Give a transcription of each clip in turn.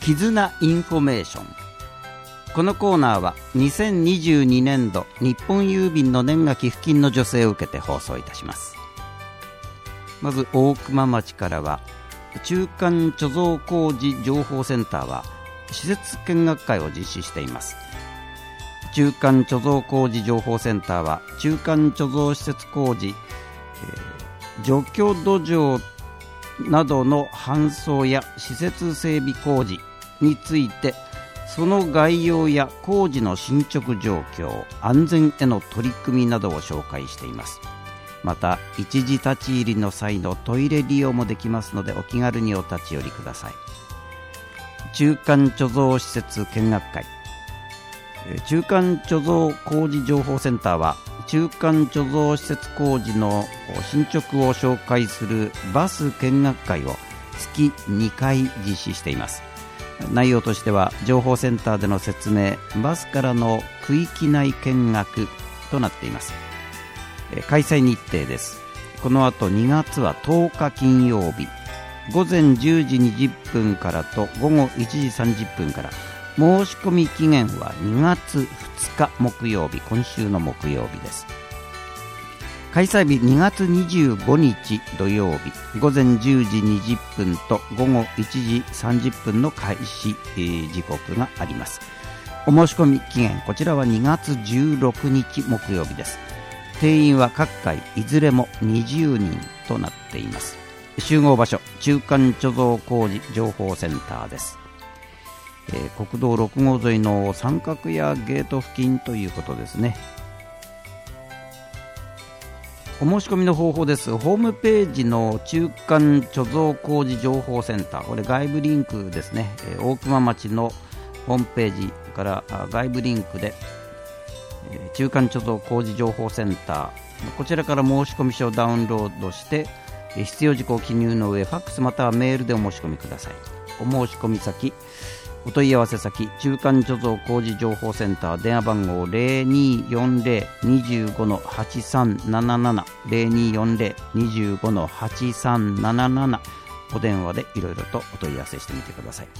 絆インフォメーション。このコーナーは2022年度日本郵便の年賀寄付金の助成を受けて放送いたします。まず大熊町からは、中間貯蔵工事情報センターは施設見学会を実施しています。中間貯蔵工事情報センターは中間貯蔵施設工事、除去土壌などの搬送や施設整備工事について、その概要や工事の進捗状況、安全への取り組みなどを紹介しています。また一時立ち入りの際のトイレ利用もできますので、お気軽にお立ち寄りください。中間貯蔵施設見学会。中間貯蔵工事情報センターは中間貯蔵施設工事の進捗を紹介するバス見学会を月2回実施しています。内容としては情報センターでの説明、バスからの区域内見学となっています。開催日程です。この後2月は10日金曜日、午前10時20分からと午後1時30分から。申し込み期限は2月2日木曜日、今週の木曜日です。開催日2月25日土曜日、午前10時20分と午後1時30分の開始時刻があります。お申し込み期限、こちらは2月16日木曜日です。定員は各回いずれも20人となっています。集合場所、中間貯蔵工事情報センターです。国道6号沿いの三角屋ゲート付近ということですね。お申し込みの方法です。ホームページの中間貯蔵工事情報センター、これ外部リンクですね。大熊町のホームページから外部リンクで、中間貯蔵工事情報センター、こちらから申し込み書をダウンロードして必要事項を記入の上、ファックスまたはメールでお申し込みください。お申し込み先、お問い合わせ先、中間貯蔵工事情報センター、電話番号 0240-25-8377 0240-25-8377、お電話でいろいろとお問い合わせしてみてください。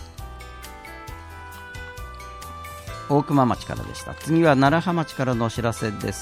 大熊町からでした。次は楢葉町からのお知らせです。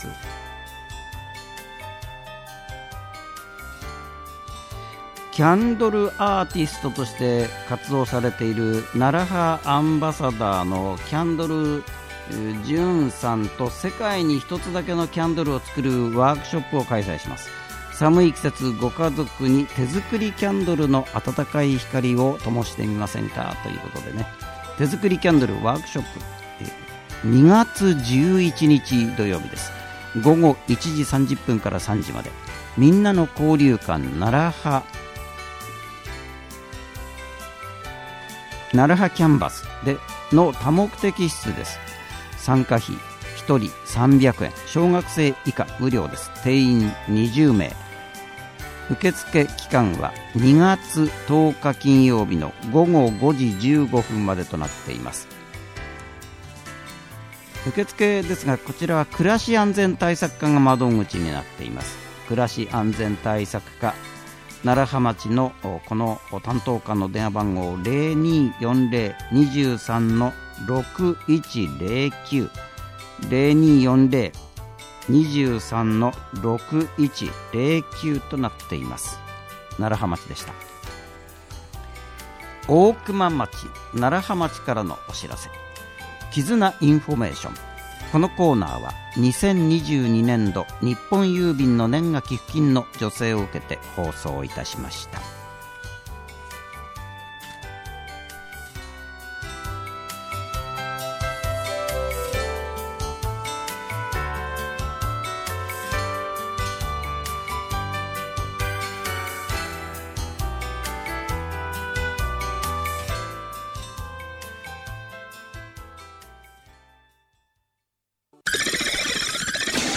キャンドルアーティストとして活動されている楢葉アンバサダーのキャンドルジューンさんと、世界に一つだけのキャンドルを作るワークショップを開催します。寒い季節、ご家族に手作りキャンドルの温かい光を灯してみませんかということでね、手作りキャンドルワークショップ、2月11日土曜日です。午後1時30分から3時まで、みんなの交流館楢葉キャンバスでの多目的室です。参加費1人300円、小学生以下無料です。定員20名。受付期間は2月10日金曜日の午後5時15分までとなっています。受付ですが、こちらは暮らし安全対策課が窓口になっています。暮らし安全対策課楢葉町のこの担当課の電話番号 0240-23-6109 0240-23-6109 となっています。楢葉町でした。大熊町楢葉町からのお知らせ、絆インフォメーション。このコーナーは2022年度日本郵便の年賀寄付金の助成を受けて放送いたしました。